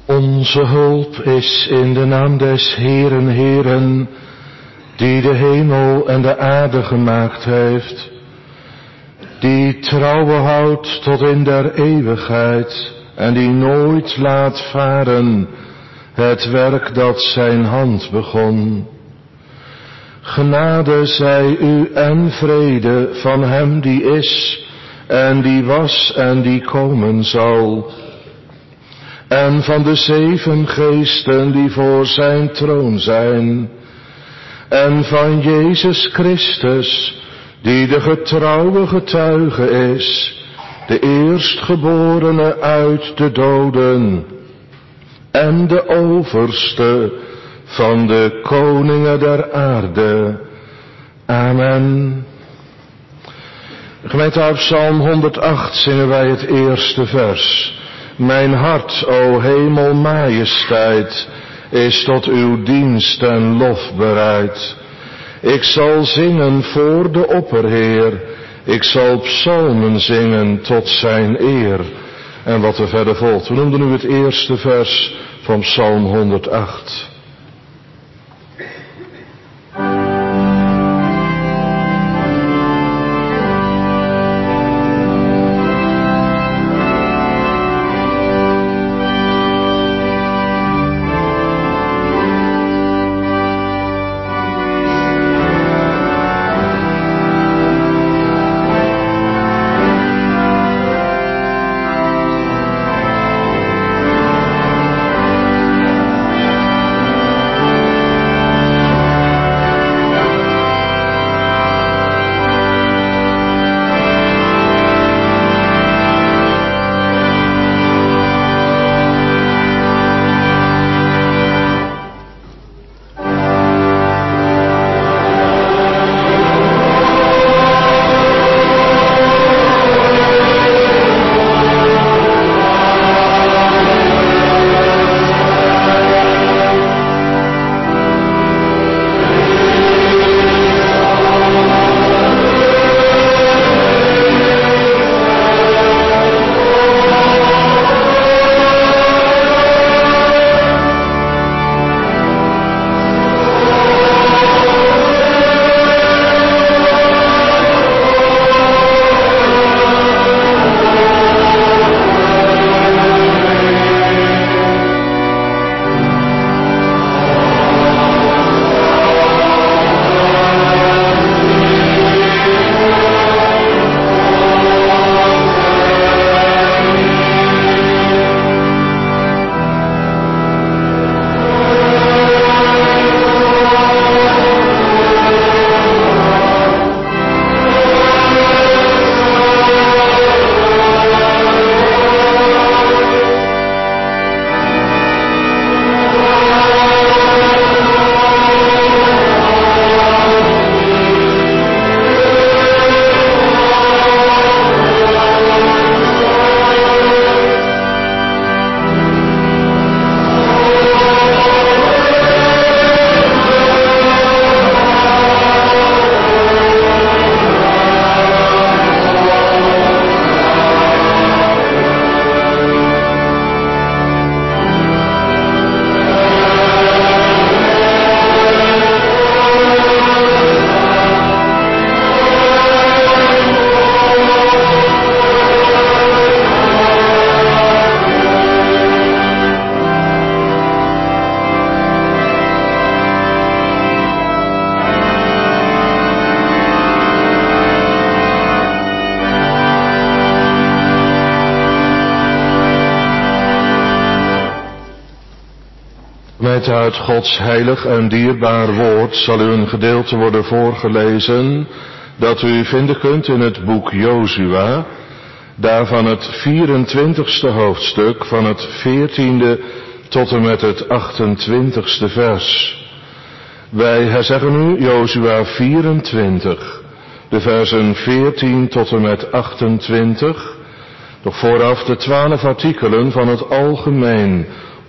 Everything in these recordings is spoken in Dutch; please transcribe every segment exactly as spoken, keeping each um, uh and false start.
Onze hulp is in de naam des Heeren, Heeren, die de hemel en de aarde gemaakt heeft, die trouwe houdt tot in der eeuwigheid en die nooit laat varen het werk dat zijn hand begon. Genade zij u en vrede van hem die is en die was en die komen zal, en van de zeven geesten die voor zijn troon zijn, en van Jezus Christus, die de getrouwe getuige is, de eerstgeborene uit de doden, en de overste van de koningen der aarde. Amen. Gemeente, uit Psalm honderdacht zingen wij het eerste vers. Mijn hart, o hemel majesteit, is tot uw dienst en lof bereid. Ik zal zingen voor de opperheer, ik zal psalmen zingen tot zijn eer. En wat er verder volgt. We noemden nu het eerste vers van Psalm honderdacht. Uit Gods heilig en dierbaar woord zal u een gedeelte worden voorgelezen dat u vinden kunt in het boek Jozua, daarvan het vierentwintigste hoofdstuk van het veertiende tot en met het achtentwintigste vers. Wij herzeggen nu Jozua vierentwintig, de versen veertien tot en met achtentwintig, nog vooraf de twaalf artikelen van het algemeen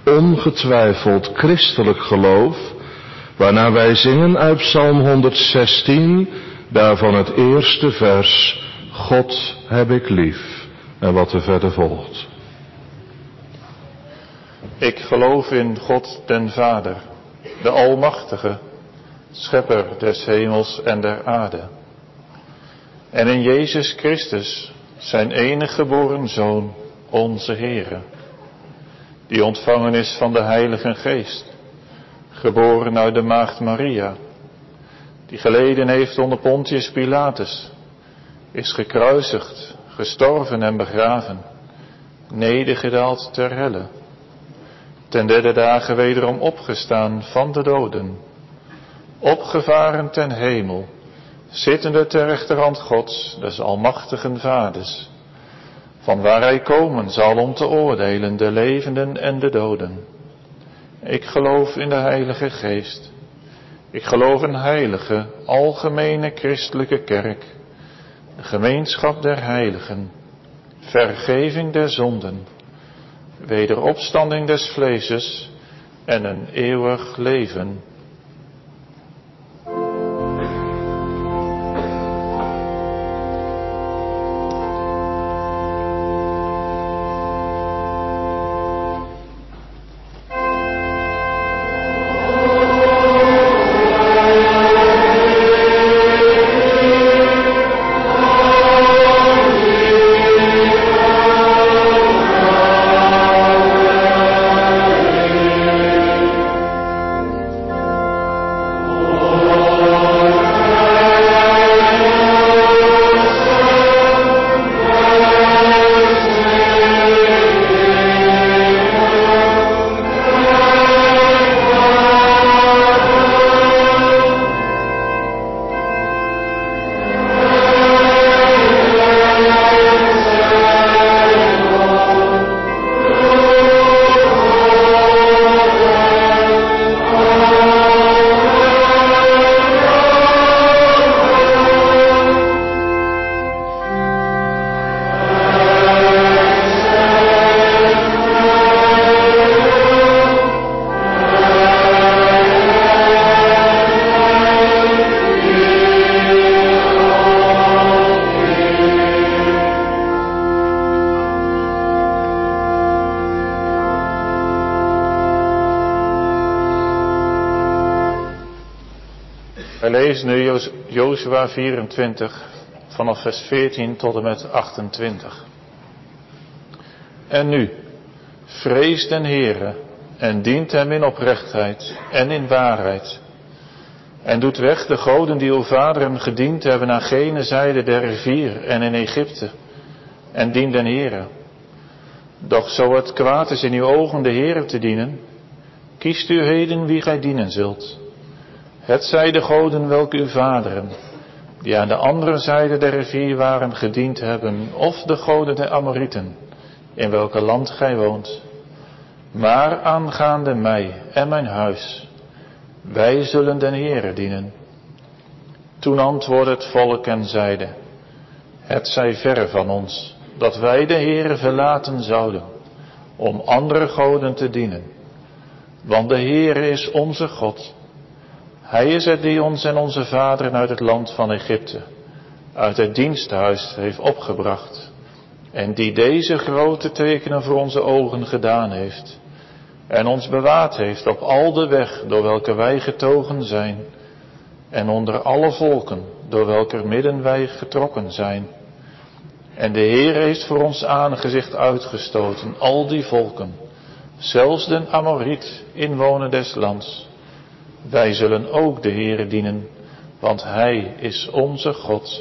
ongetwijfeld christelijk geloof, waarna wij zingen uit Psalm honderdzestien, daarvan het eerste vers, God heb ik lief, en wat er verder volgt. Ik geloof in God den Vader, de Almachtige, Schepper des hemels en der aarde. En in Jezus Christus, zijn enige geboren Zoon, onze Heere, die ontvangen is van de Heilige Geest, geboren uit de Maagd Maria, die geleden heeft onder Pontius Pilatus, is gekruisigd, gestorven en begraven, nedergedaald ter helle, ten derde dagen wederom opgestaan van de doden, opgevaren ten hemel, zittende ter rechterhand Gods, des almachtigen Vaders, van waar hij komen zal om te oordelen de levenden en de doden. Ik geloof in de Heilige Geest. Ik geloof in heilige, algemene christelijke kerk, de gemeenschap der heiligen, vergeving der zonden, wederopstanding des vleeses en een eeuwig leven. Wij lezen nu Jozua vierentwintig vanaf vers veertien tot en met achtentwintig. En nu, vrees den Heere en dient hem in oprechtheid en in waarheid. En doet weg de goden die uw vaderen gediend hebben aan gene zijde der rivier en in Egypte. En dien den Heere. Doch zo het kwaad is in uw ogen de Heere te dienen, kiest u heden wie gij dienen zult. Het zij de goden welke uw vaderen, die aan de andere zijde der rivier waren, gediend hebben, of de goden der Amorieten, in welke land gij woont. Maar aangaande mij en mijn huis, wij zullen den Heere dienen. Toen antwoordde het volk en zeide, het zij verre van ons, dat wij de Heere verlaten zouden, om andere goden te dienen. Want de Heere is onze God. Hij is het die ons en onze vaderen uit het land van Egypte, uit het diensthuis heeft opgebracht, en die deze grote tekenen voor onze ogen gedaan heeft, en ons bewaard heeft op al de weg door welke wij getogen zijn, en onder alle volken door welker midden wij getrokken zijn. En de Heer heeft voor ons aangezicht uitgestoten al die volken, zelfs den Amoriet, inwoner des lands. Wij zullen ook de Heere dienen, want Hij is onze God.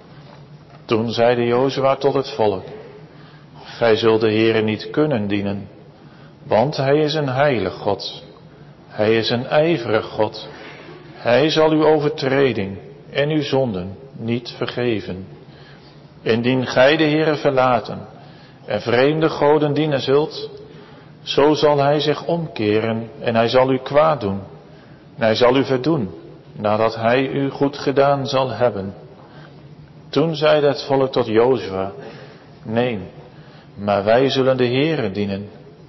Toen zeide Jozua tot het volk, gij zult de Heere niet kunnen dienen, want Hij is een heilig God. Hij is een ijverig God. Hij zal uw overtreding en uw zonden niet vergeven. Indien gij de Heere verlaten en vreemde goden dienen zult, zo zal Hij zich omkeren en Hij zal u kwaad doen. En Hij zal u verdoen, nadat Hij u goed gedaan zal hebben. Toen zeide het volk tot Jozua, nee, maar wij zullen de Heere dienen.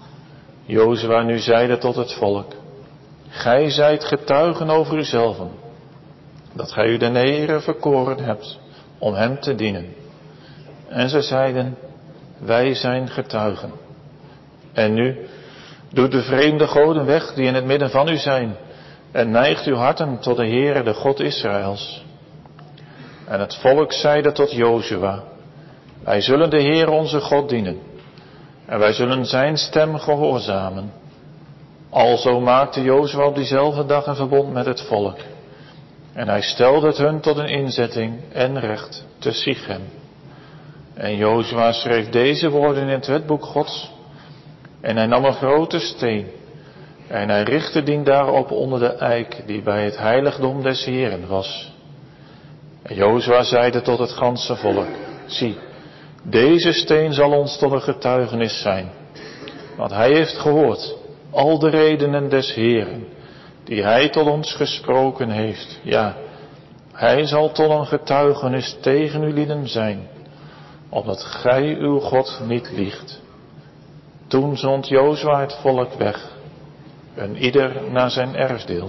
Jozua nu zeide tot het volk, gij zijt getuigen over uzelven, dat gij u de Heere verkoren hebt om hem te dienen. En ze zeiden, wij zijn getuigen. En nu, Doet de vreemde goden weg die in het midden van u zijn en neigt uw harten tot de Heere, de God Israëls. En het volk zeide tot Jozua, wij zullen de Heere onze God dienen en wij zullen zijn stem gehoorzamen. Alzo maakte Jozua op diezelfde dag een verbond met het volk. En hij stelde het hun tot een inzetting en recht te Sichem. En Jozua schreef deze woorden in het wetboek Gods. En hij nam een grote steen. En hij richtte dien daarop onder de eik die bij het heiligdom des Heeren was. En Jozua zeide tot het ganse volk, zie, deze steen zal ons tot een getuigenis zijn. Want hij heeft gehoord al de redenen des Heeren, die hij tot ons gesproken heeft. Ja, hij zal tot een getuigenis tegen u lieden zijn, opdat gij uw God niet liegt. Toen zond Jozua het volk weg, een ieder naar zijn erfdeel.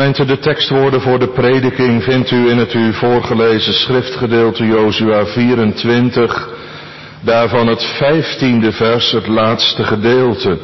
Gemeente, de tekstwoorden voor de prediking vindt u in het u voorgelezen schriftgedeelte Jozua vierentwintig, daarvan het vijftiende vers, het laatste gedeelte.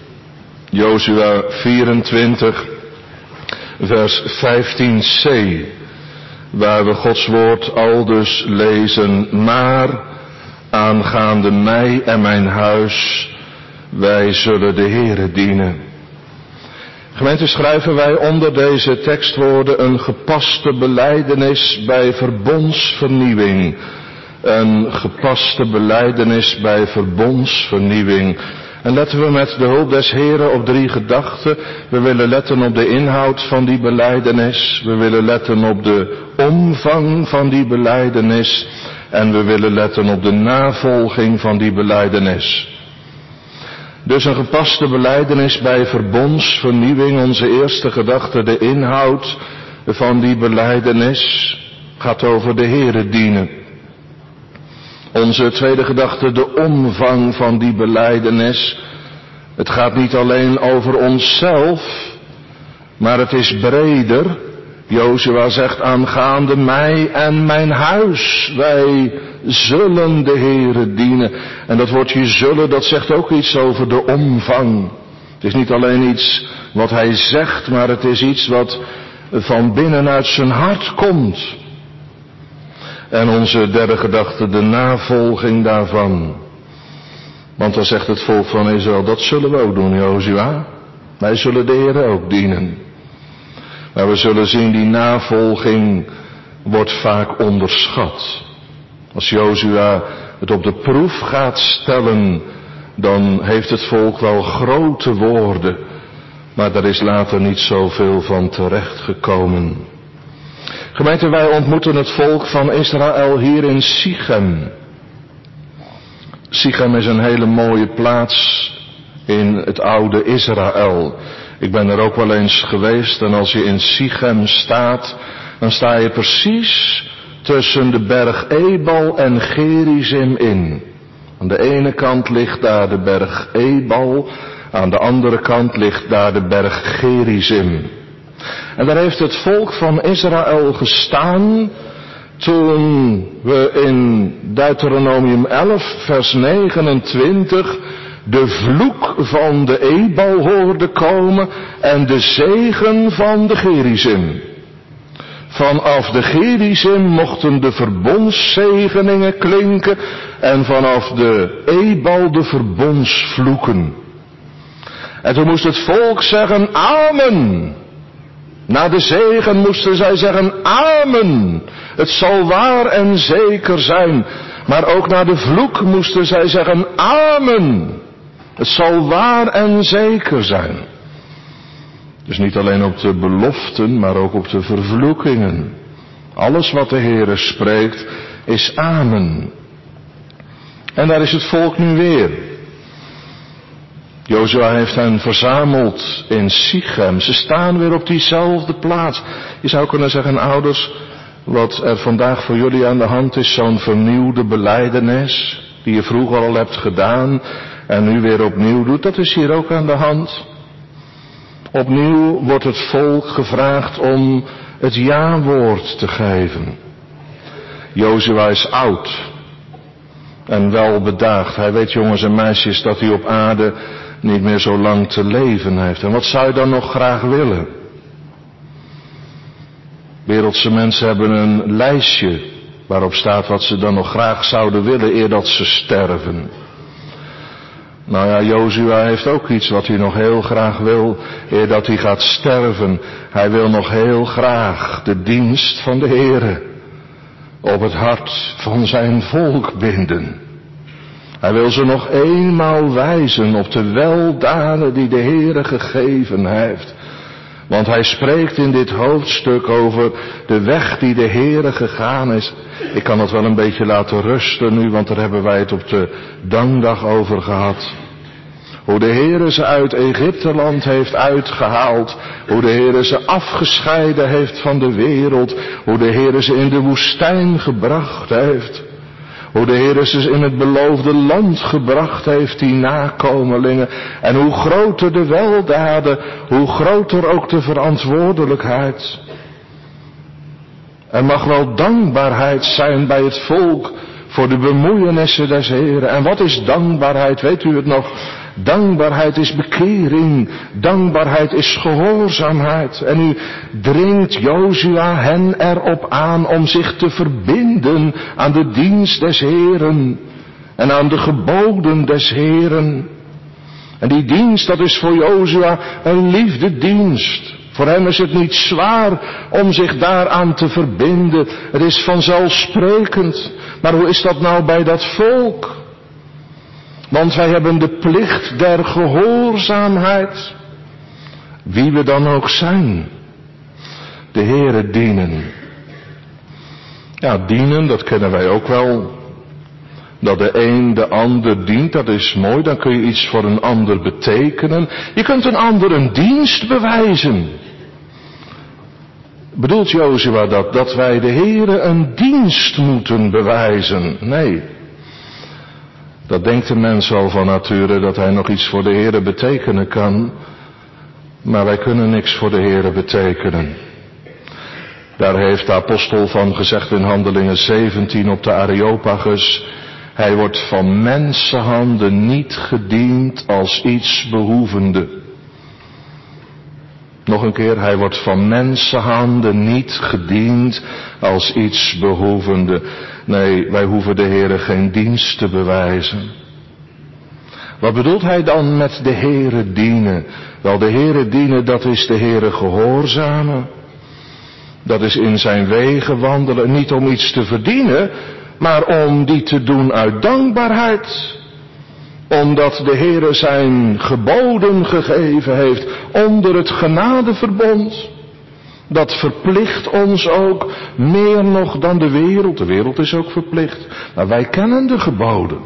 Jozua vierentwintig, vers vijftien c, waar we Gods woord aldus lezen: maar aangaande mij en mijn huis, wij zullen de Heere dienen. Gemeente, schrijven wij onder deze tekstwoorden een gepaste belijdenis bij verbondsvernieuwing. Een gepaste belijdenis bij verbondsvernieuwing. En letten we met de hulp des Heren op drie gedachten. We willen letten op de inhoud van die belijdenis. We willen letten op de omvang van die belijdenis. En we willen letten op de navolging van die belijdenis. Dus een gepaste belijdenis bij verbondsvernieuwing. Onze eerste gedachte, de inhoud van die belijdenis, gaat over de Heere dienen. Onze tweede gedachte, de omvang van die belijdenis. Het gaat niet alleen over onszelf, maar het is breder. Jozua zegt: aangaande mij en mijn huis, wij zullen de Heere dienen. En dat woordje zullen, dat zegt ook iets over de omvang. Het is niet alleen iets wat hij zegt, maar het is iets wat van binnenuit zijn hart komt. En onze derde gedachte, de navolging daarvan. Want dan zegt het volk van Israël: dat zullen we ook doen, Jozua. Wij zullen de Heere ook dienen. Maar we zullen zien, die navolging wordt vaak onderschat. Als Jozua het op de proef gaat stellen, dan heeft het volk wel grote woorden, maar daar is later niet zoveel van terechtgekomen. Gemeente, wij ontmoeten het volk van Israël hier in Sichem. Sichem is een hele mooie plaats in het oude Israël. Ik ben er ook wel eens geweest, en als je in Sichem staat, dan sta je precies tussen de berg Ebal en Gerizim in. Aan de ene kant ligt daar de berg Ebal, aan de andere kant ligt daar de berg Gerizim. En daar heeft het volk van Israël gestaan toen we in Deuteronomium elf vers negenentwintig de vloek van de Ebal hoorden komen en de zegen van de Gerizim. Vanaf de Gerizim mochten de verbondszegeningen klinken en vanaf de Ebal de verbondsvloeken. En toen moest het volk zeggen: amen. Na de zegen moesten zij zeggen: amen. Het zal waar en zeker zijn. Maar ook na de vloek moesten zij zeggen: amen. Het zal waar en zeker zijn. Dus niet alleen op de beloften, maar ook op de vervloekingen. Alles wat de Heere spreekt is amen. En daar is het volk nu weer. Jozua heeft hen verzameld in Sichem. Ze staan weer op diezelfde plaats. Je zou kunnen zeggen: ouders, wat er vandaag voor jullie aan de hand is, zo'n vernieuwde belijdenis, die je vroeger al hebt gedaan en nu weer opnieuw doet, dat is hier ook aan de hand. Opnieuw wordt het volk gevraagd om het ja-woord te geven. Jozua is oud en wel bedaagd. Hij weet, jongens en meisjes, dat hij op aarde niet meer zo lang te leven heeft. En wat zou je dan nog graag willen? Wereldse mensen hebben een lijstje waarop staat wat ze dan nog graag zouden willen eer dat ze sterven. Nou ja, Jozua heeft ook iets wat hij nog heel graag wil eer dat hij gaat sterven. Hij wil nog heel graag de dienst van de Heere op het hart van zijn volk binden. Hij wil ze nog eenmaal wijzen op de weldaden die de Heere gegeven heeft. Want hij spreekt in dit hoofdstuk over de weg die de Heere gegaan is. Ik kan het wel een beetje laten rusten nu, want daar hebben wij het op de dankdag over gehad. Hoe de Heere ze uit Egypteland heeft uitgehaald. Hoe de Heere ze afgescheiden heeft van de wereld. Hoe de Heere ze in de woestijn gebracht heeft. Hoe de Heer ze in het beloofde land gebracht heeft, die nakomelingen. En hoe groter de weldaden, hoe groter ook de verantwoordelijkheid. Er mag wel dankbaarheid zijn bij het volk voor de bemoeienissen des Heeren. En wat is dankbaarheid, weet u het nog? Dankbaarheid is bekering, dankbaarheid is gehoorzaamheid. En nu dringt Jozua hen erop aan om zich te verbinden aan de dienst des Heeren en aan de geboden des Heeren. En die dienst, dat is voor Jozua een liefdedienst. Voor hem is het niet zwaar om zich daaraan te verbinden. Het is vanzelfsprekend. Maar hoe is dat nou bij dat volk? Want wij hebben de plicht der gehoorzaamheid. Wie we dan ook zijn. De Heere dienen. Ja, dienen, dat kennen wij ook wel. Dat de een de ander dient, dat is mooi. Dan kun je iets voor een ander betekenen. Je kunt een ander een dienst bewijzen. Bedoelt Jozua dat? Dat wij de Heere een dienst moeten bewijzen? Nee. Dat denkt de mens al van nature, dat hij nog iets voor de Heere betekenen kan. Maar wij kunnen niks voor de Heere betekenen. Daar heeft de apostel van gezegd in Handelingen zeventien op de Areopagus. Hij wordt van mensenhanden niet gediend als iets behoevende. Nog een keer, hij wordt van mensenhanden niet gediend als iets behoevende. Nee, wij hoeven de Heere geen dienst te bewijzen. Wat bedoelt hij dan met de Heere dienen? Wel, de Heere dienen, dat is de Heere gehoorzamen. Dat is in zijn wegen wandelen, niet om iets te verdienen, maar om die te doen uit dankbaarheid. Omdat de Heere zijn geboden gegeven heeft onder het genadeverbond. Dat verplicht ons ook meer nog dan de wereld. De wereld is ook verplicht. Maar wij kennen de geboden.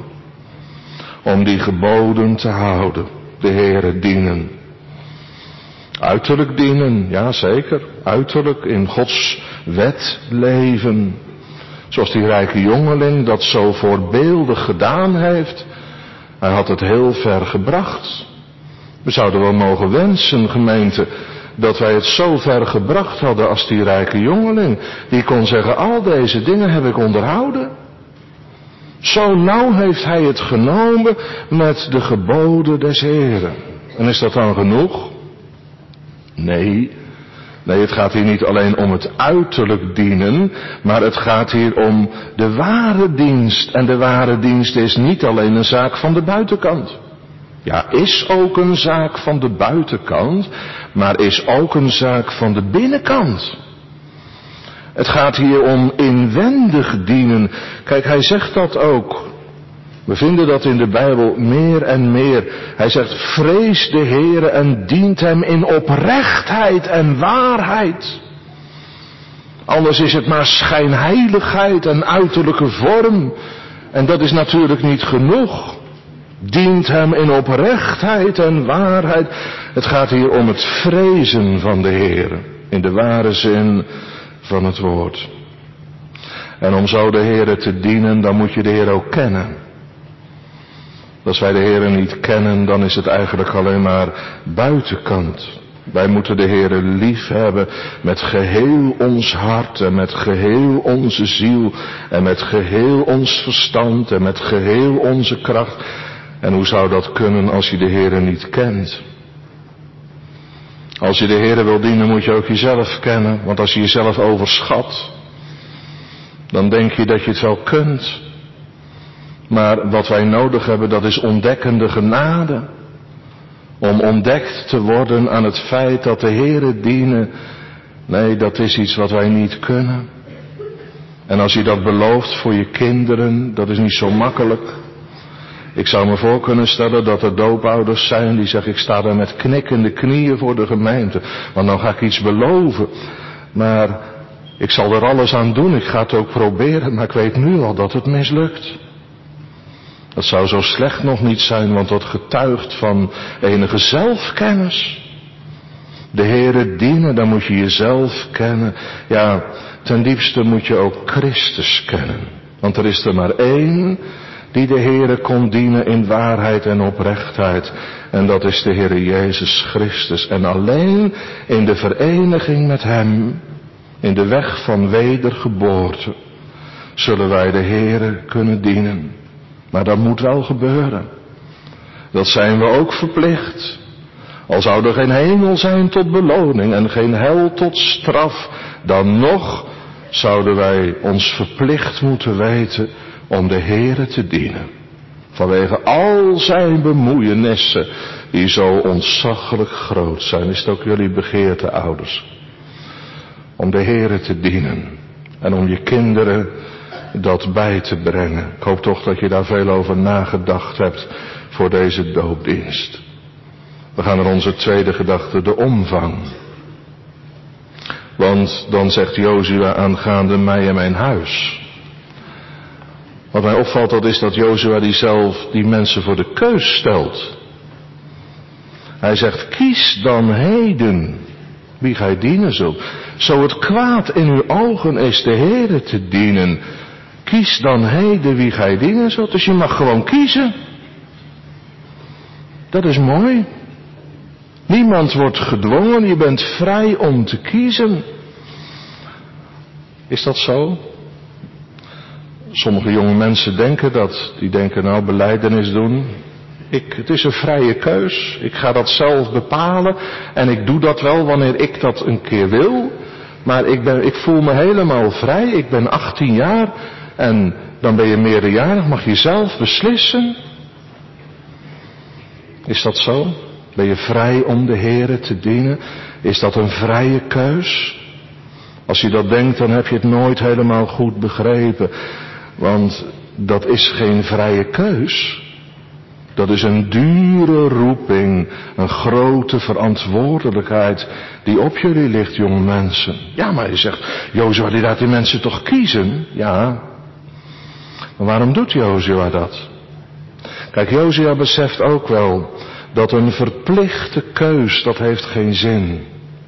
Om die geboden te houden. De Heere dienen. Uiterlijk dienen, ja zeker. Uiterlijk in Gods wet leven. Zoals die rijke jongeling dat zo voorbeeldig gedaan heeft. Hij had het heel ver gebracht. We zouden wel mogen wensen, gemeente, dat wij het zo ver gebracht hadden als die rijke jongeling. Die kon zeggen, al deze dingen heb ik onderhouden. Zo nauw heeft hij het genomen met de geboden des Heeren. En is dat dan genoeg? Nee. Nee, het gaat hier niet alleen om het uiterlijk dienen, maar het gaat hier om de ware dienst. En de ware dienst is niet alleen een zaak van de buitenkant. Ja, is ook een zaak van de buitenkant, maar is ook een zaak van de binnenkant. Het gaat hier om inwendig dienen. Kijk, hij zegt dat ook. We vinden dat in de Bijbel meer en meer. Hij zegt, vrees de Heere en dient hem in oprechtheid en waarheid. Anders is het maar schijnheiligheid en uiterlijke vorm. En dat is natuurlijk niet genoeg. Dient hem in oprechtheid en waarheid. Het gaat hier om het vrezen van de Heere. In de ware zin van het woord. En om zo de Heere te dienen, dan moet je de Heer ook kennen. Als wij de Heere niet kennen, dan is het eigenlijk alleen maar buitenkant. Wij moeten de Heere lief hebben met geheel ons hart en met geheel onze ziel en met geheel ons verstand en met geheel onze kracht. En hoe zou dat kunnen als je de Heere niet kent? Als je de Heere wil dienen, moet je ook jezelf kennen. Want als je jezelf overschat, dan denk je dat je het wel kunt. Maar wat wij nodig hebben, dat is ontdekkende genade. Om ontdekt te worden aan het feit dat de Heere dienen. Nee, dat is iets wat wij niet kunnen. En als je dat belooft voor je kinderen, dat is niet zo makkelijk. Ik zou me voor kunnen stellen dat er doopouders zijn die zeggen, ik sta daar met knikkende knieën voor de gemeente. Want dan ga ik iets beloven. Maar ik zal er alles aan doen, ik ga het ook proberen, maar ik weet nu al dat het mislukt. Dat zou zo slecht nog niet zijn, want dat getuigt van enige zelfkennis. De Heere dienen, dan moet je jezelf kennen. Ja, ten diepste moet je ook Christus kennen. Want er is er maar één die de Heere kon dienen in waarheid en oprechtheid. En dat is de Heere Jezus Christus. En alleen in de vereniging met Hem, in de weg van wedergeboorte, zullen wij de Heere kunnen dienen. Maar dat moet wel gebeuren. Dat zijn we ook verplicht. Al zou er geen hemel zijn tot beloning en geen hel tot straf, dan nog zouden wij ons verplicht moeten weten om de Heere te dienen. Vanwege al zijn bemoeienissen die zo ontzaglijk groot zijn. Is het ook jullie begeerte, ouders? Om de Heere te dienen. En om je kinderen dat bij te brengen. Ik hoop toch dat je daar veel over nagedacht hebt voor deze doopdienst. We gaan naar onze tweede gedachte, de omvang. Want dan zegt Jozua aangaande mij en mijn huis. Wat mij opvalt, dat is dat Jozua die zelf die mensen voor de keus stelt. Hij zegt, kies dan heden wie gij dienen zult. Zo het kwaad in uw ogen is de Heere te dienen. Kies dan heden wie gij dienen zult. Dus je mag gewoon kiezen. Dat is mooi. Niemand wordt gedwongen, je bent vrij om te kiezen. Is dat zo? Sommige jonge mensen denken dat. Die denken, nou, belijdenis doen. Ik, het is een vrije keus. Ik ga dat zelf bepalen. En ik doe dat wel wanneer ik dat een keer wil. Maar ik, ben, ik voel me helemaal vrij. Ik ben achttien jaar. En dan ben je meerderjarig. Mag je zelf beslissen. Is dat zo? Ben je vrij om de Heere te dienen? Is dat een vrije keus? Als je dat denkt, dan heb je het nooit helemaal goed begrepen. Want dat is geen vrije keus. Dat is een dure roeping, een grote verantwoordelijkheid die op jullie ligt, jonge mensen. Ja, maar je zegt, Jozua die laat die mensen toch kiezen? Ja. Maar waarom doet Jozua dat? Kijk, Jozua beseft ook wel dat een verplichte keus, dat heeft geen zin.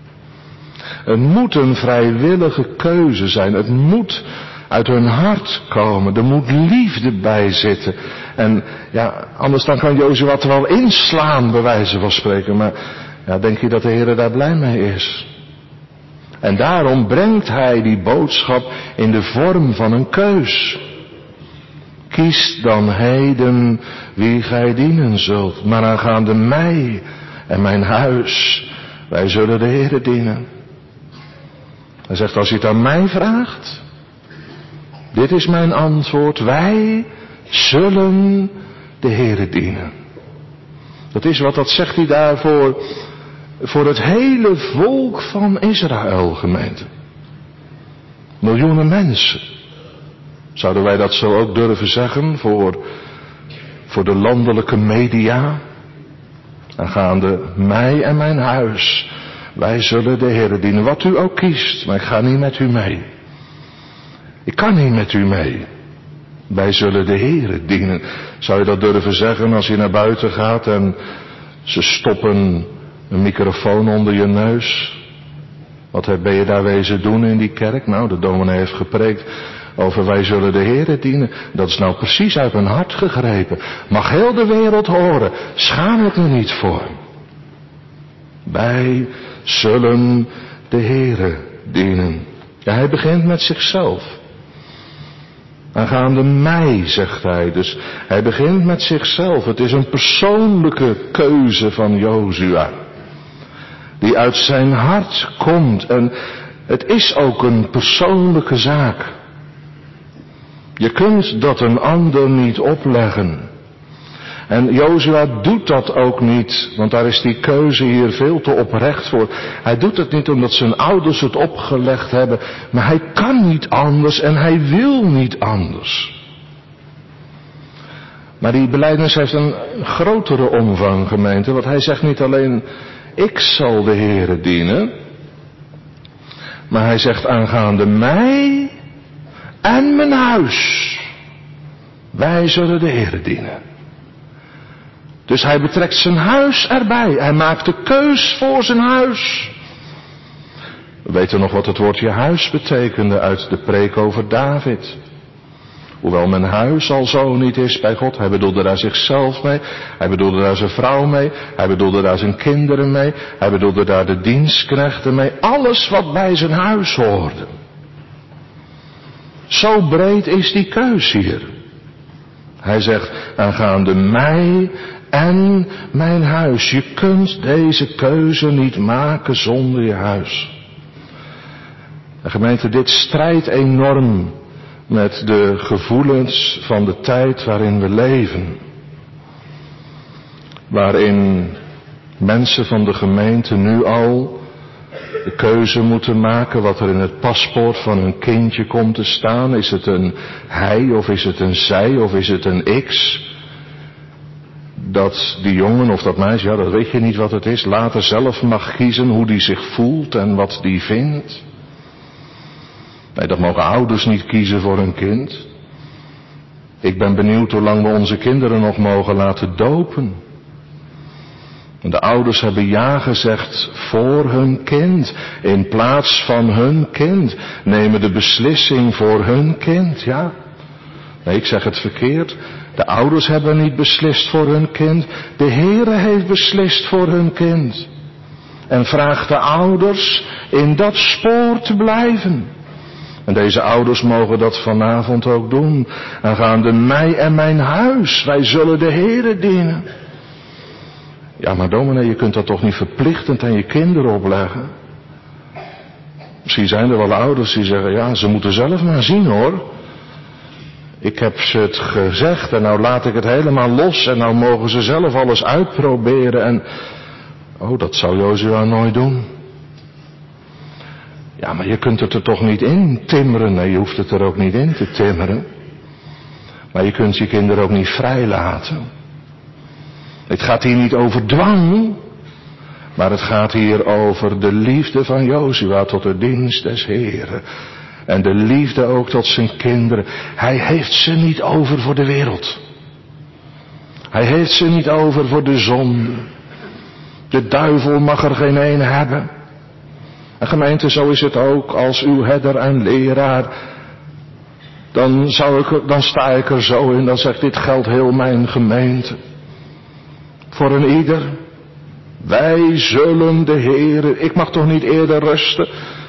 Het moet een vrijwillige keuze zijn. Het moet uit hun hart komen. Er moet liefde bij zitten. En ja, anders dan kan Jozua het er wel inslaan, bij wijze van spreken. Maar ja, denk je dat de Heer daar blij mee is? En daarom brengt hij die boodschap in de vorm van een keus. Kies dan heden wie gij dienen zult. Maar aangaande mij en mijn huis, wij zullen de Heere dienen. Hij zegt, als je het aan mij vraagt, dit is mijn antwoord, wij zullen de Heere dienen. Dat is wat, dat zegt hij daarvoor, voor het hele volk van Israël, gemeente. Miljoenen mensen. Zouden wij dat zo ook durven zeggen voor, voor de landelijke media? Aangaande mij en mijn huis, wij zullen de Heere dienen. Wat u ook kiest, maar ik ga niet met u mee. Ik kan niet met u mee. Wij zullen de Heere dienen. Zou je dat durven zeggen als je naar buiten gaat en ze stoppen een microfoon onder je neus? Wat ben je daar wezen doen in die kerk? Nou, de dominee heeft gepreekt over wij zullen de Heere dienen. Dat is nou precies uit mijn hart gegrepen. Mag heel de wereld horen. Schaam ik me niet voor. Wij zullen de Heere dienen. Ja, hij begint met zichzelf. Aangaande mij, zegt hij. Dus hij begint met zichzelf. Het is een persoonlijke keuze van Jozua. Die uit zijn hart komt. En het is ook een persoonlijke zaak. Je kunt dat een ander niet opleggen. En Jozua doet dat ook niet, want daar is die keuze hier veel te oprecht voor. Hij doet het niet omdat zijn ouders het opgelegd hebben, maar hij kan niet anders en hij wil niet anders. Maar die belijdenis heeft een grotere omvang, gemeente, want hij zegt niet alleen, ik zal de Heere dienen, maar hij zegt aangaande mij en mijn huis, wij zullen de Heere dienen. Dus hij betrekt zijn huis erbij. Hij maakt de keus voor zijn huis. We weten nog wat het woordje huis betekende uit de preek over David. Hoewel mijn huis al zo niet is bij God. Hij bedoelde daar zichzelf mee. Hij bedoelde daar zijn vrouw mee. Hij bedoelde daar zijn kinderen mee. Hij bedoelde daar de dienstknechten mee. Alles wat bij zijn huis hoorde. Zo breed is die keus hier. Hij zegt, aangaande mij en mijn huis. Je kunt deze keuze niet maken zonder je huis. De gemeente, dit strijdt enorm met de gevoelens van de tijd waarin we leven. Waarin mensen van de gemeente nu al de keuze moeten maken wat er in het paspoort van hun kindje komt te staan. Is het een hij of is het een zij of is het een x? Dat die jongen of dat meisje, ja dat weet je niet wat het is, later zelf mag kiezen hoe die zich voelt en wat die vindt. Nee, dat mogen ouders niet kiezen voor hun kind. Ik ben benieuwd hoe lang we onze kinderen nog mogen laten dopen. En de ouders hebben ja gezegd voor hun kind. In plaats van hun kind. Nemen de beslissing voor hun kind, ja. Nee, ik zeg het verkeerd. De ouders hebben niet beslist voor hun kind. De Heere heeft beslist voor hun kind. En vraagt de ouders in dat spoor te blijven. En deze ouders mogen dat vanavond ook doen. Aangaande mij en mijn huis. Wij zullen de Heere dienen. Ja, maar dominee, je kunt dat toch niet verplichtend aan je kinderen opleggen? Misschien zijn er wel ouders die zeggen, ja, ze moeten zelf maar zien hoor. Ik heb ze het gezegd en nou laat ik het helemaal los en nou mogen ze zelf alles uitproberen en... Oh, dat zou Jozua nooit doen. Ja, maar je kunt het er toch niet in timmeren? Nee, je hoeft het er ook niet in te timmeren. Maar je kunt je kinderen ook niet vrijlaten. Het gaat hier niet over dwang, maar het gaat hier over de liefde van Jozua tot de dienst des Heren. En de liefde ook tot zijn kinderen. Hij heeft ze niet over voor de wereld. Hij heeft ze niet over voor de zonde. De duivel mag er geen een hebben. En gemeente, zo is het ook als uw herder en leraar. Dan, zou ik, dan sta ik er zo in, dan zegt dit geldt heel mijn gemeente. Voor een ieder. Wij zullen de Heere. Ik mag toch niet eerder rusten.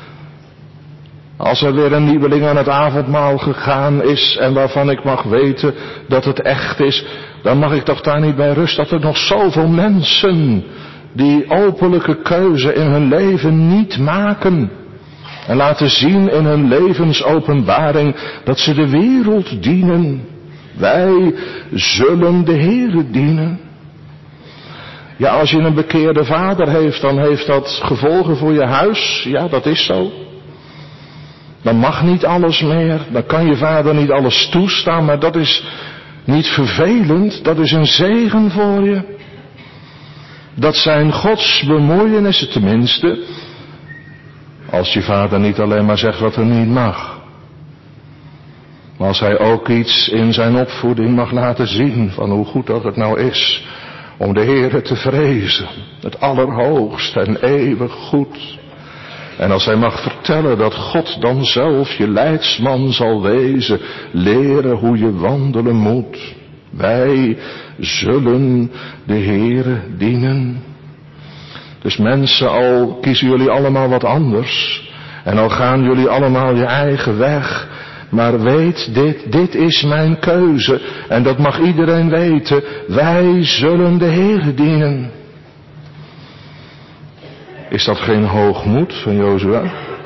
Als er weer een nieuweling aan het avondmaal gegaan is. En waarvan ik mag weten dat het echt is. Dan mag ik toch daar niet bij rust. Dat er nog zoveel mensen die openlijke keuze in hun leven niet maken. En laten zien in hun levensopenbaring dat ze de wereld dienen. Wij zullen de Heere dienen. Ja, als je een bekeerde vader heeft, dan heeft dat gevolgen voor je huis. Ja, dat is zo. Dan mag niet alles meer. Dan kan je vader niet alles toestaan. Maar dat is niet vervelend. Dat is een zegen voor je. Dat zijn Gods bemoeienissen tenminste. Als je vader niet alleen maar zegt wat er niet mag. Maar als hij ook iets in zijn opvoeding mag laten zien. Van hoe goed dat het nou is. Om de Heere te vrezen. Het allerhoogst en eeuwig goed. En als hij mag vertellen dat God dan zelf je leidsman zal wezen. Leren hoe je wandelen moet. Wij zullen de Heere dienen. Dus mensen, al kiezen jullie allemaal wat anders. En al gaan jullie allemaal je eigen weg. Maar weet dit, dit is mijn keuze. En dat mag iedereen weten. Wij zullen de Heere dienen. Is dat geen hoogmoed van Jozua?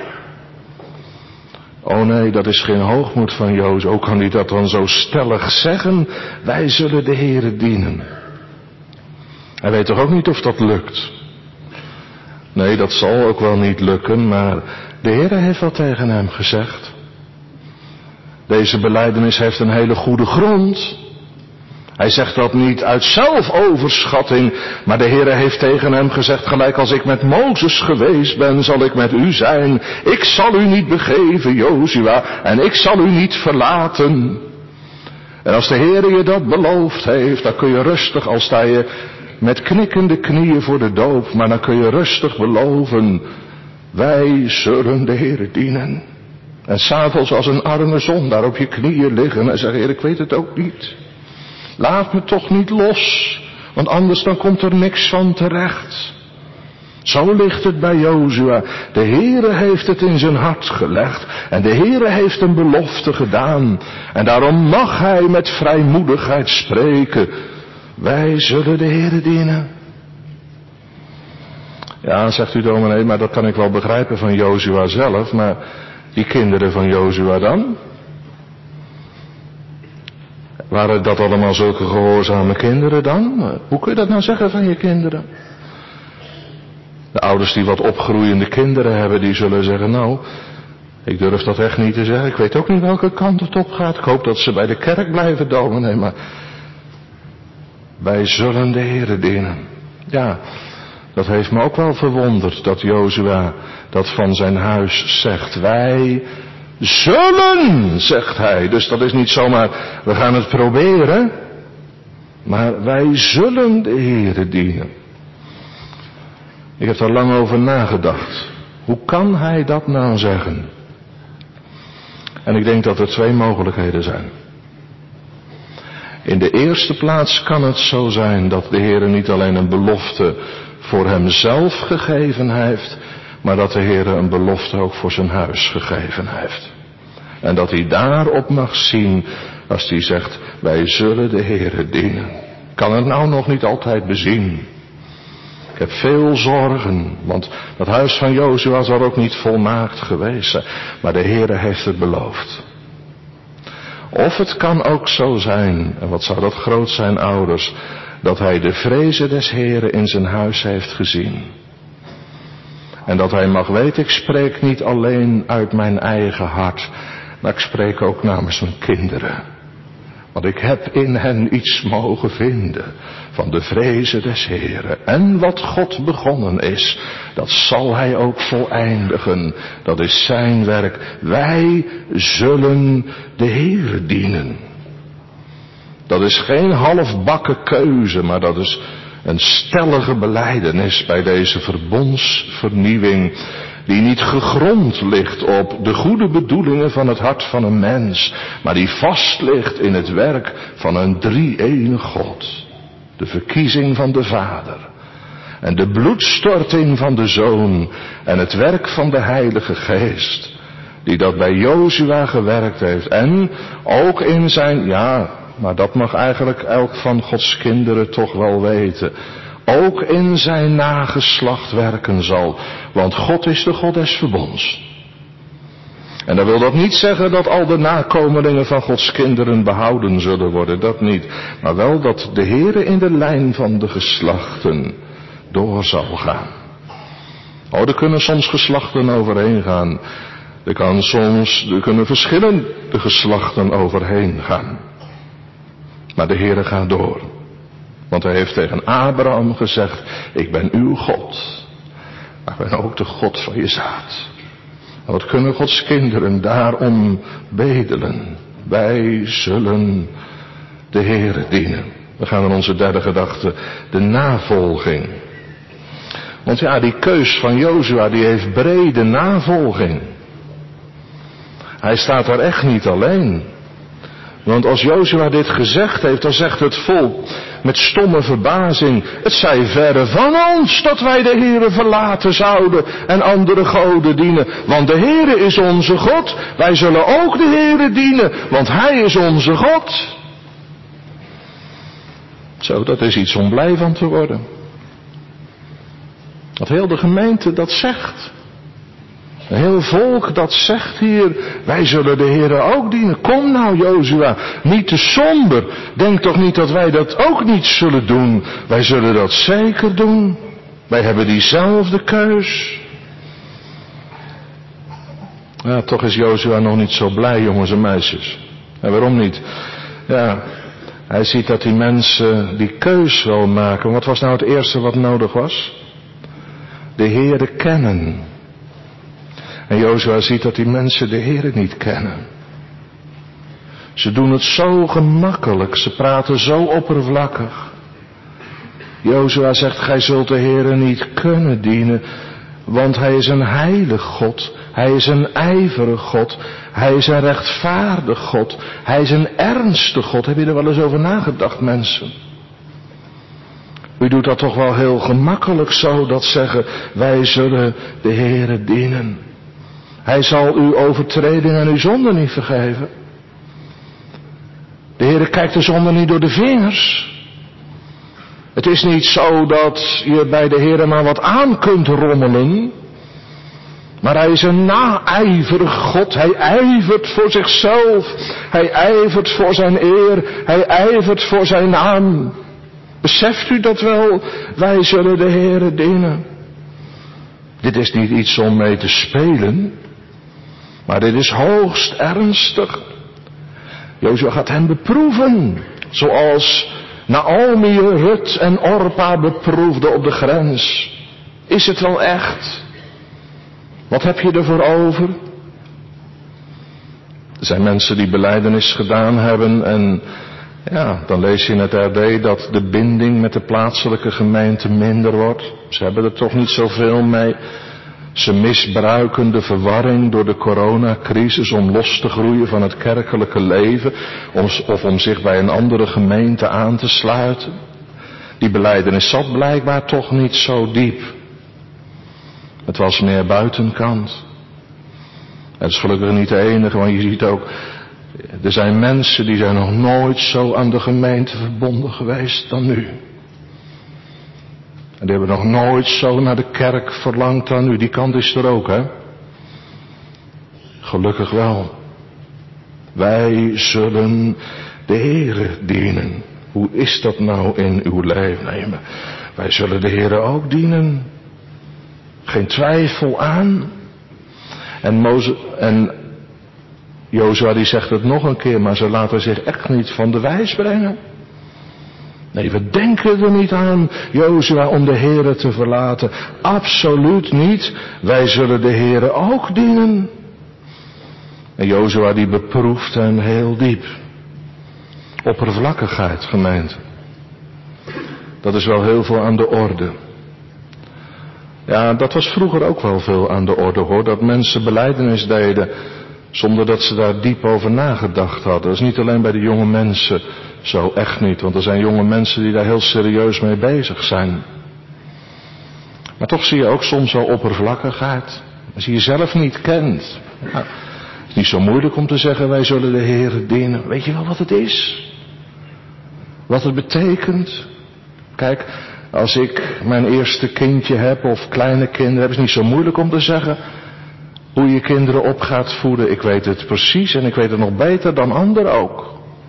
Oh nee, dat is geen hoogmoed van Jozua. Hoe kan hij dat dan zo stellig zeggen? Wij zullen de Heere dienen. Hij weet toch ook niet of dat lukt? Nee, dat zal ook wel niet lukken, maar de Heere heeft wat tegen hem gezegd. Deze belijdenis heeft een hele goede grond. Hij zegt dat niet uit zelfoverschatting, maar de Heere heeft tegen hem gezegd, gelijk als ik met Mozes geweest ben, zal ik met u zijn. Ik zal u niet begeven, Jozua, en ik zal u niet verlaten. En als de Heere je dat beloofd heeft, dan kun je rustig, al sta je met knikkende knieën voor de doop, maar dan kun je rustig beloven, wij zullen de Heere dienen. En 's avonds als een arme zondaar op je knieën liggen en zeggen, Heer, ik weet het ook niet. Laat me toch niet los, want anders dan komt er niks van terecht. Zo ligt het bij Jozua. De Heere heeft het in zijn hart gelegd. En de Heere heeft een belofte gedaan. En daarom mag hij met vrijmoedigheid spreken. Wij zullen de Heere dienen. Ja, zegt u dominee, maar dat kan ik wel begrijpen van Jozua zelf. Maar die kinderen van Jozua dan? Waren dat allemaal zulke gehoorzame kinderen dan? Hoe kun je dat nou zeggen van je kinderen? De ouders die wat opgroeiende kinderen hebben, die zullen zeggen, nou, ik durf dat echt niet te zeggen. Ik weet ook niet welke kant het op gaat. Ik hoop dat ze bij de kerk blijven, dominee, maar wij zullen de Heere dienen. Ja, dat heeft me ook wel verwonderd dat Jozua dat van zijn huis zegt. Wij zullen, zegt hij. Dus dat is niet zomaar, we gaan het proberen, maar wij zullen de Heere dienen. Ik heb daar lang over nagedacht. Hoe kan hij dat nou zeggen? En ik denk dat er twee mogelijkheden zijn. In de eerste plaats kan het zo zijn dat de Heer niet alleen een belofte voor hemzelf gegeven heeft, maar dat de Heer een belofte ook voor zijn huis gegeven heeft. En dat hij daarop mag zien als hij zegt, wij zullen de Heer dienen. Kan het nou nog niet altijd bezien. Ik heb veel zorgen, want dat huis van Jozua zal ook niet volmaakt geweest zijn. Maar de Heere heeft het beloofd. Of het kan ook zo zijn, en wat zou dat groot zijn, ouders, dat hij de vrezen des Heeren in zijn huis heeft gezien. En dat hij mag weten, ik spreek niet alleen uit mijn eigen hart, maar ik spreek ook namens mijn kinderen. Want ik heb in hen iets mogen vinden van de vrezen des Heeren. En wat God begonnen is, dat zal hij ook voleindigen. Dat is zijn werk. Wij zullen de Heere dienen. Dat is geen halfbakken keuze, maar dat is een stellige belijdenis bij deze verbondsvernieuwing, die niet gegrond ligt op de goede bedoelingen van het hart van een mens, maar die vast ligt in het werk van een drie-enige God. De verkiezing van de Vader en de bloedstorting van de Zoon en het werk van de Heilige Geest, die dat bij Jozua gewerkt heeft en ook in zijn, ja, maar dat mag eigenlijk elk van Gods kinderen toch wel weten, ook in zijn nageslacht werken zal. Want God is de God des verbonds. En dan wil dat niet zeggen dat al de nakomelingen van Gods kinderen behouden zullen worden. Dat niet. Maar wel dat de Heere in de lijn van de geslachten door zal gaan. Oh, er kunnen soms geslachten overheen gaan. Er kan soms, er kunnen verschillende geslachten overheen gaan. Maar de Heere gaat door. Want hij heeft tegen Abraham gezegd, ik ben uw God, maar ik ben ook de God van je zaad. En wat kunnen Gods kinderen daarom bedelen? Wij zullen de Heere dienen. We gaan naar onze derde gedachte, de navolging. Want ja, die keus van Jozua, die heeft brede navolging. Hij staat daar echt niet alleen. Want als Jozua dit gezegd heeft, dan zegt het volk met stomme verbazing, het zij verre van ons dat wij de Heere verlaten zouden en andere goden dienen. Want de Heere is onze God, wij zullen ook de Heere dienen, want Hij is onze God. Zo, dat is iets om blij van te worden. Dat heel de gemeente dat zegt. Een heel volk dat zegt hier, wij zullen de Heere ook dienen. Kom nou Jozua, niet te somber. Denk toch niet dat wij dat ook niet zullen doen. Wij zullen dat zeker doen. Wij hebben diezelfde keus. Ja, toch is Jozua nog niet zo blij, jongens en meisjes. En waarom niet? Ja, hij ziet dat die mensen die keus wel maken. Wat was nou het eerste wat nodig was? De Heere kennen. En Jozua ziet dat die mensen de Heere niet kennen. Ze doen het zo gemakkelijk, ze praten zo oppervlakkig. Jozua zegt, gij zult de Heere niet kunnen dienen, Want hij is een heilig God. Hij is een ijverig God. Hij is een rechtvaardig God. Hij is een ernstig God. Heb je er wel eens over nagedacht, mensen? U doet dat toch wel heel gemakkelijk zo, dat zeggen, wij zullen de Heere dienen. Hij zal uw overtreding en uw zonde niet vergeven. De Heere kijkt de zonde niet door de vingers. Het is niet zo dat je bij de Heere maar wat aan kunt rommelen. Maar hij is een naijverig God. Hij ijvert voor zichzelf. Hij ijvert voor zijn eer. Hij ijvert voor zijn naam. Beseft u dat wel? Wij zullen de Heere dienen. Dit is niet iets om mee te spelen. Maar dit is hoogst ernstig. Jozua gaat hem beproeven. Zoals Naomi, Rut en Orpa beproefden op de grens. Is het wel echt? Wat heb je ervoor over? Er zijn mensen die belijdenis gedaan hebben en ja, dan lees je in het R D dat de binding met de plaatselijke gemeente minder wordt. Ze hebben er toch niet zoveel mee. Ze misbruiken de verwarring door de coronacrisis om los te groeien van het kerkelijke leven of om zich bij een andere gemeente aan te sluiten. Die belijdenis zat blijkbaar toch niet zo diep. Het was meer buitenkant. Het is gelukkig niet de enige, want je ziet ook, er zijn mensen die zijn nog nooit zo aan de gemeente verbonden geweest dan nu. En die hebben nog nooit zo naar de kerk verlangd dan nu. Die kant is er ook, hè? Gelukkig wel. Wij zullen de Heere dienen. Hoe is dat nou in uw leven? Nee, maar wij zullen de Heere ook dienen. Geen twijfel aan. En, Moze, en Jozua die zegt het nog een keer, maar ze laten zich echt niet van de wijs brengen. Nee, we denken er niet aan, Jozua, om de Heere te verlaten. Absoluut niet. Wij zullen de Heere ook dienen. En Jozua die beproeft hen heel diep. Oppervlakkigheid, gemeente. Dat is wel heel veel aan de orde. Ja, dat was vroeger ook wel veel aan de orde, hoor. Dat mensen belijdenis deden zonder dat ze daar diep over nagedacht hadden. Dat is niet alleen bij de jonge mensen zo, echt niet. Want er zijn jonge mensen die daar heel serieus mee bezig zijn. Maar toch zie je ook soms wel oppervlakkigheid. Als je jezelf niet kent. Ja, het is niet zo moeilijk om te zeggen, wij zullen de Heere dienen. Weet je wel wat het is? Wat het betekent? Kijk, als ik mijn eerste kindje heb of kleine kinderen heb, is het niet zo moeilijk om te zeggen hoe je kinderen op gaat voeden. Ik weet het precies en ik weet het nog beter dan anderen ook.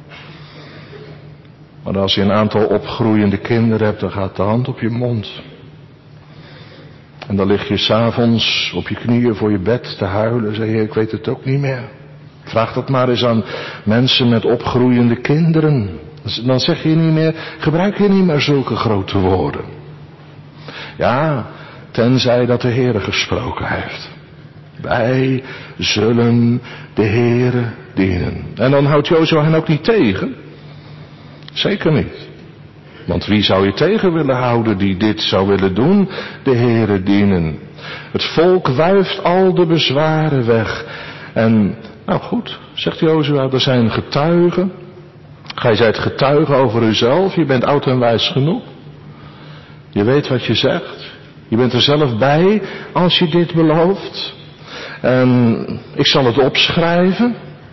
Maar als je een aantal opgroeiende kinderen hebt, dan gaat de hand op je mond. En dan lig je 's avonds op je knieën voor je bed te huilen. Zeg je, ik weet het ook niet meer. Vraag dat maar eens aan mensen met opgroeiende kinderen. Dan zeg je niet meer, gebruik je niet meer zulke grote woorden. Ja, tenzij dat de Heere gesproken heeft. Wij zullen de Heere dienen. En dan houdt Jozua hen ook niet tegen. Zeker niet. Want wie zou je tegen willen houden die dit zou willen doen? De Heere dienen. Het volk wuift al de bezwaren weg. En, nou goed, zegt Jozua, er zijn getuigen. Gij zijt getuige over uzelf. Je bent oud en wijs genoeg. Je weet wat je zegt. Je bent er zelf bij als je dit belooft. En ik zal het opschrijven.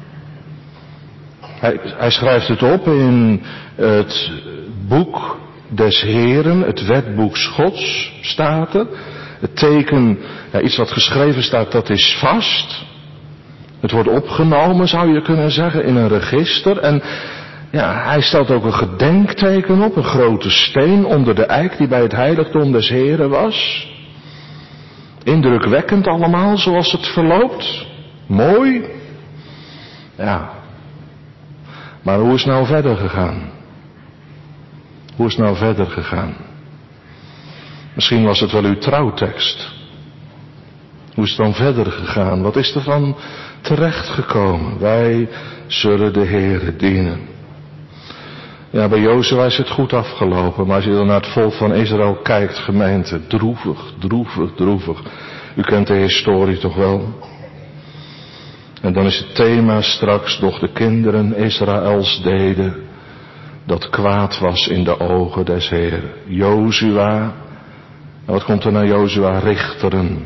Hij, hij schrijft het op in het boek des Heren, het wetboek Gods staat er. Het teken, ja, iets wat geschreven staat, dat is vast. Het wordt opgenomen, zou je kunnen zeggen, in een register. En ja, hij stelt ook een gedenkteken op, een grote steen onder de eik die bij het heiligdom des Heren was. Indrukwekkend allemaal, zoals het verloopt. Mooi. Ja. Maar hoe is het nou verder gegaan? Hoe is het nou verder gegaan? Misschien was het wel uw trouwtekst. Hoe is het dan verder gegaan? Wat is er van terechtgekomen? Wij zullen de Heere dienen. Ja, bij Jozua is het goed afgelopen, maar als je dan naar het volk van Israël kijkt, gemeente, droevig, droevig, droevig. U kent de historie toch wel? En dan is het thema straks, doch de kinderen Israëls deden dat kwaad was in de ogen des Heeren. Jozua, en wat komt er na Jozua? Richteren.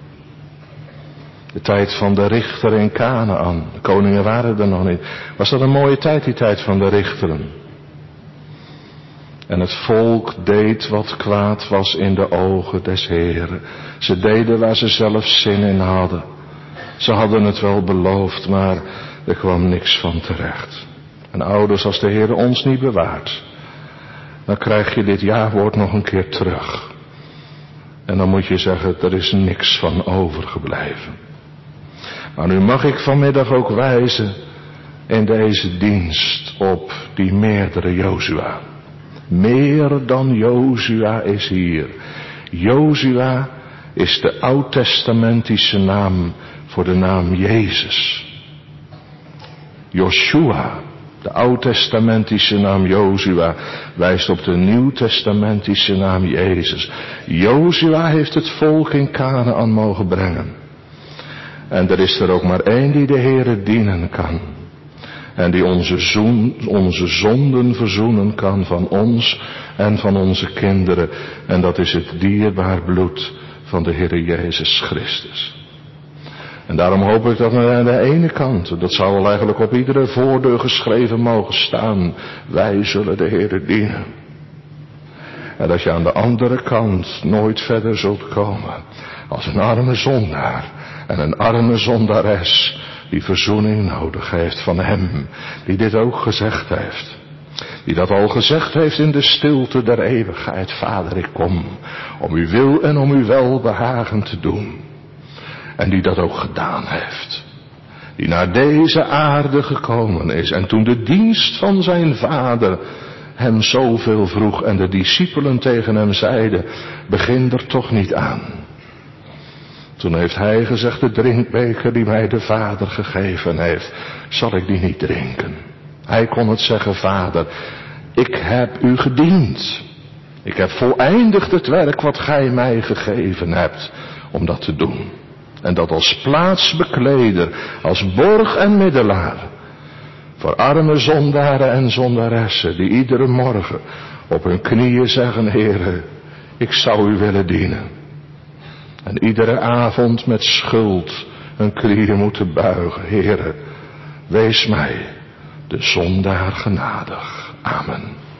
De tijd van de richter in Kanaän. De koningen waren er nog niet. Was dat een mooie tijd, die tijd van de richteren? En het volk deed wat kwaad was in de ogen des Heeren. Ze deden waar ze zelf zin in hadden. Ze hadden het wel beloofd, maar er kwam niks van terecht. En ouders, als de Heer ons niet bewaart, dan krijg je dit jawoord nog een keer terug. En dan moet je zeggen, er is niks van overgebleven. Maar nu mag ik vanmiddag ook wijzen in deze dienst op die meerdere Jozua. Meer dan Jozua is hier. Jozua is de oud-testamentische naam voor de naam Jezus. Joshua, de oud-testamentische naam Jozua, wijst op de nieuw-testamentische naam Jezus. Jozua heeft het volk in Kanaän mogen brengen. En er is er ook maar één die de Heere dienen kan. En die onze, zoen, onze zonden verzoenen kan van ons en van onze kinderen. En dat is het dierbaar bloed van de Heere Jezus Christus. En daarom hoop ik dat aan de ene kant, dat zou wel eigenlijk op iedere voordeur geschreven mogen staan, wij zullen de Heere dienen. En dat je aan de andere kant nooit verder zult komen als een arme zondaar en een arme zondares die verzoening nodig heeft van hem, die dit ook gezegd heeft. Die dat al gezegd heeft in de stilte der eeuwigheid. Vader, ik kom om uw wil en om uw welbehagen te doen. En die dat ook gedaan heeft. Die naar deze aarde gekomen is. En toen de dienst van zijn vader hem zoveel vroeg en de discipelen tegen hem zeiden, begin er toch niet aan. Toen heeft hij gezegd, de drinkbeker die mij de Vader gegeven heeft, zal ik die niet drinken. Hij kon het zeggen, Vader, ik heb u gediend. Ik heb voleindigd het werk wat gij mij gegeven hebt om dat te doen. En dat als plaatsbekleder, als borg en middelaar. Voor arme zondaren en zondaressen die iedere morgen op hun knieën zeggen, Heere, ik zou u willen dienen. En iedere avond met schuld hun knieën moeten buigen. Heere, wees mij, de zondaar genadig. Amen.